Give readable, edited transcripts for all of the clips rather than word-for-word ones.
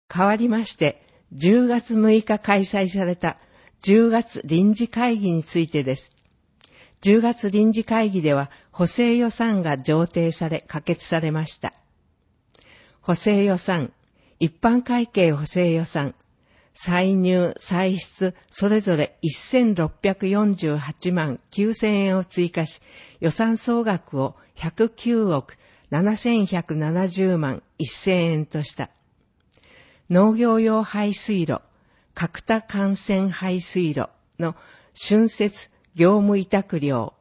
代わりまして、10月6日開催された10月臨時会議についてです。10月臨時会議では補正予算が上呈され可決されました。補正予算、一般会計補正予算、歳入、歳出、それぞれ1648万9000円を追加し、予算総額を109億7170万1000円とした。農業用排水路、角田幹線排水路の浚渫業務委託料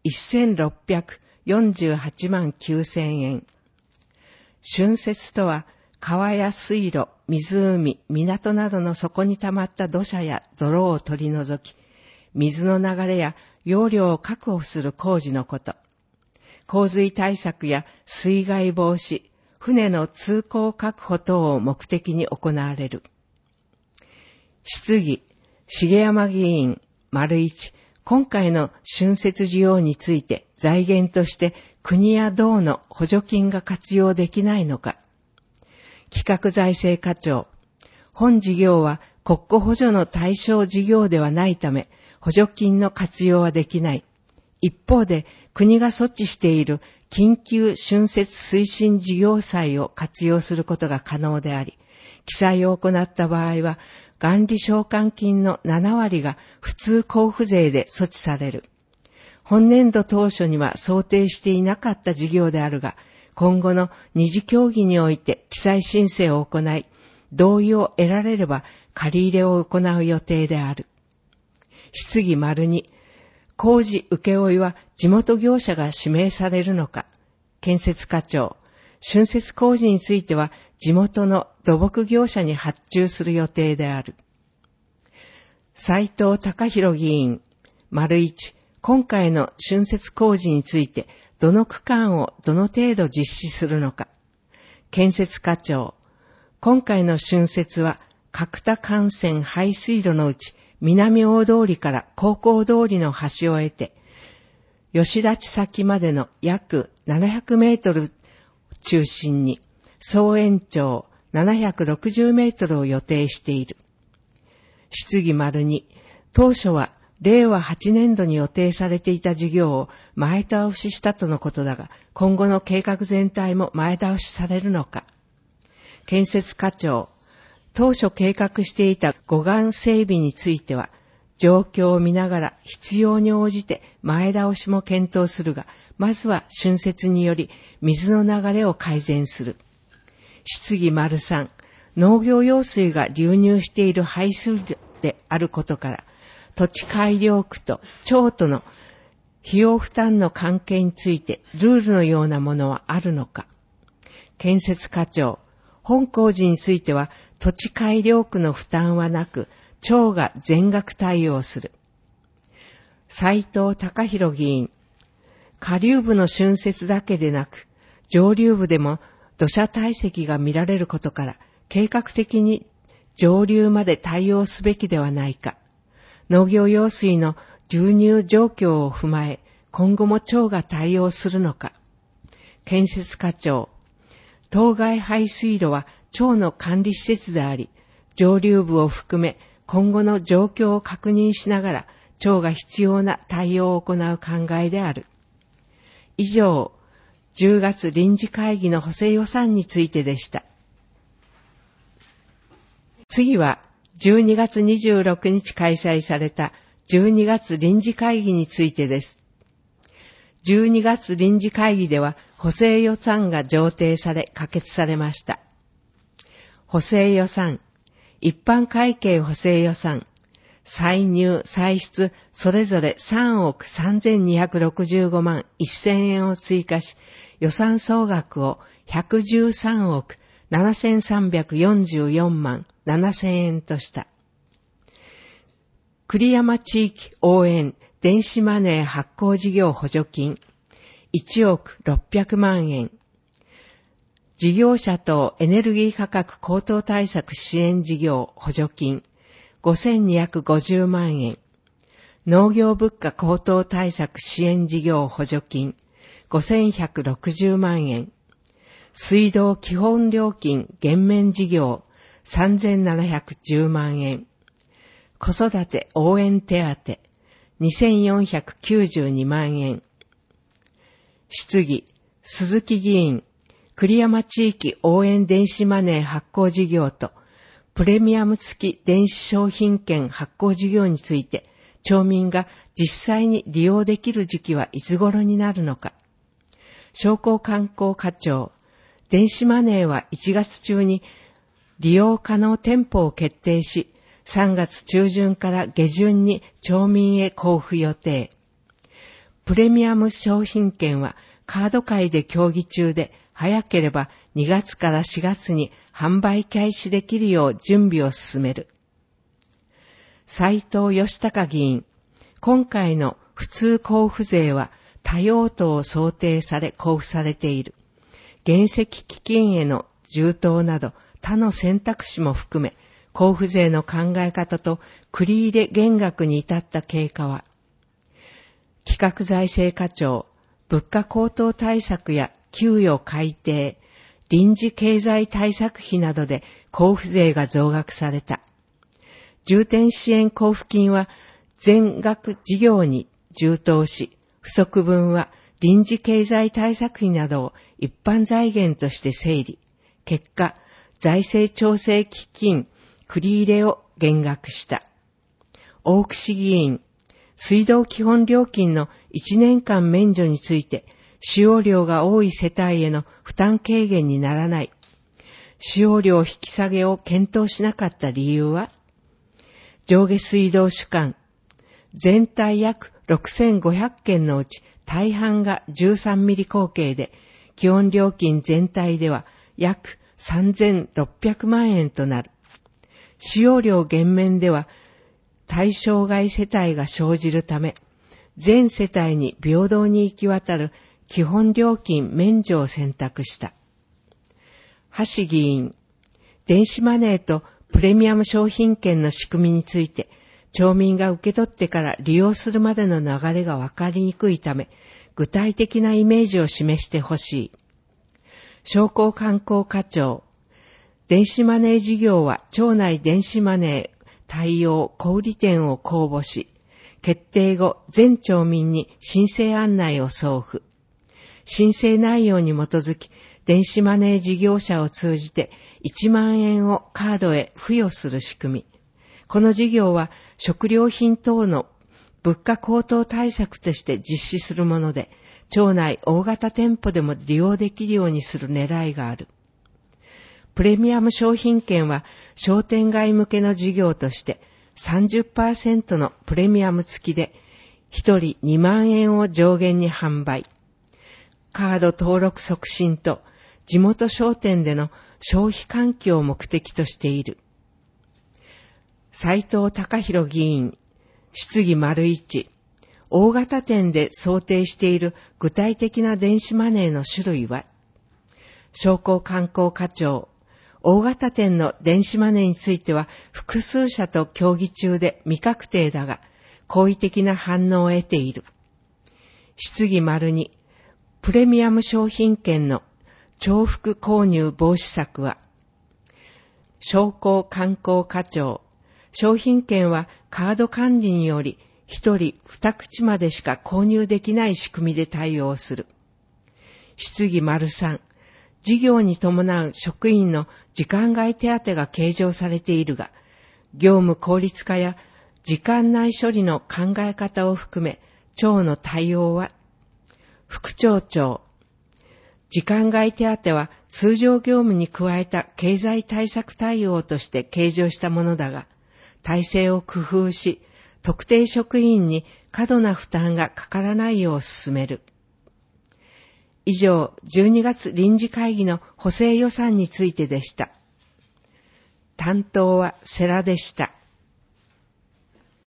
1648万9000円。浚渫とは、川や水路、湖、港などの底に溜まった土砂や泥を取り除き、水の流れや容量を確保する工事のこと。洪水対策や水害防止、船の通行確保等を目的に行われる。質疑、重山議員、1、今回の浚渫事業について財源として国や道の補助金が活用できないのか。企画財政課長、本事業は国庫補助の対象事業ではないため、補助金の活用はできない。一方で、国が措置している緊急浚渫推進事業債を活用することが可能であり、記載を行った場合は、元利償還金の7割が普通交付税で措置される。本年度当初には想定していなかった事業であるが、今後の二次協議において記載申請を行い、同意を得られれば借り入れを行う予定である。質疑2、工事請負は地元業者が指名されるのか。建設課長、浚渫工事については地元の土木業者に発注する予定である。斉藤孝弘議員、1、今回の浚渫工事についてどの区間をどの程度実施するのか。建設課長、今回の浚渫は角田幹線排水路のうち南大通りから高校通りの橋を得て、吉立先までの約700メートル中心に総延長760メートルを予定している。質疑2、当初は令和8年度に予定されていた事業を前倒ししたとのことだが、今後の計画全体も前倒しされるのか。建設課長、当初計画していた護岸整備については、状況を見ながら必要に応じて前倒しも検討するが、まずは浚渫により水の流れを改善する。質疑3、農業用水が流入している排水路であることから、土地改良区と町との費用負担の関係についてルールのようなものはあるのか。建設課長、本工事については土地改良区の負担はなく、町が全額対応する。斉藤孝弘議員、下流部の浚渫だけでなく、上流部でも土砂堆積が見られることから、計画的に上流まで対応すべきではないか。農業用水の流入状況を踏まえ、今後も町が対応するのか。建設課長、当該排水路は町の管理施設であり、上流部を含め今後の状況を確認しながら、町が必要な対応を行う考えである。以上、10月臨時会議の補正予算についてでした。次は、12月26日開催された12月臨時会議についてです。12月臨時会議では補正予算が上呈され可決されました。補正予算、一般会計補正予算、歳入、歳出、それぞれ3億3265万1000円を追加し、予算総額を113億7344万7000円とした。栗山地域応援電子マネー発行事業補助金1億600万円。事業者等エネルギー価格高騰対策支援事業補助金5250万円。農業物価高騰対策支援事業補助金5160万円。水道基本料金減免事業 3710万円。子育て応援手当2492万円。質疑、鈴木議員、栗山地域応援電子マネー発行事業とプレミアム付き電子商品券発行事業について、町民が実際に利用できる時期はいつ頃になるのか。商工観光課長、電子マネーは1月中に利用可能店舗を決定し、3月中旬から下旬に町民へ交付予定。プレミアム商品券はカード会で協議中で、早ければ2月から4月に販売開始できるよう準備を進める。斉藤義孝議員、今回の普通交付税は多用途を想定され交付されている。原石基金への充当など他の選択肢も含め、交付税の考え方と繰り入れ減額に至った経過は、企画財政課長、物価高騰対策や給与改定、臨時経済対策費などで交付税が増額された。重点支援交付金は全額事業に充当し、不足分は臨時経済対策費などを一般財源として整理。結果、財政調整基金繰り入れを減額した。大串議員、水道基本料金の1年間免除について、使用量が多い世帯への負担軽減にならない。使用量引き下げを検討しなかった理由は、上下水道主管、全体約6500件のうち大半が13ミリ口径で、基本料金全体では約3600万円となる。使用量減免では対象外世帯が生じるため、全世帯に平等に行き渡る基本料金免除を選択した。橋議員、電子マネーとプレミアム商品券の仕組みについて、町民が受け取ってから利用するまでの流れがわかりにくいため、具体的なイメージを示してほしい。商工観光課長、電子マネー事業は町内電子マネー対応小売店を公募し、決定後全町民に申請案内を送付。申請内容に基づき、電子マネー事業者を通じて1万円をカードへ付与する仕組み。この事業は食料品等の物価高騰対策として実施するもので、町内大型店舗でも利用できるようにする狙いがある。プレミアム商品券は商店街向けの事業として 30% のプレミアム付きで1人2万円を上限に販売。カード登録促進と地元商店での消費喚起を目的としている。斉藤隆弘議員、質疑1、大型店で想定している具体的な電子マネーの種類は、商工観光課長、大型店の電子マネーについては複数社と協議中で未確定だが、好意的な反応を得ている。質疑2、プレミアム商品券の重複購入防止策は、商工観光課長、商品券はカード管理により1人2口までしか購入できない仕組みで対応する。質疑3、事業に伴う職員の時間外手当が計上されているが、業務効率化や時間内処理の考え方を含め、町の対応は、副町長、時間外手当は通常業務に加えた経済対策対応として計上したものだが、体制を工夫し、特定職員に過度な負担がかからないよう進める。以上、12月臨時会議の補正予算についてでした。担当は世良でした。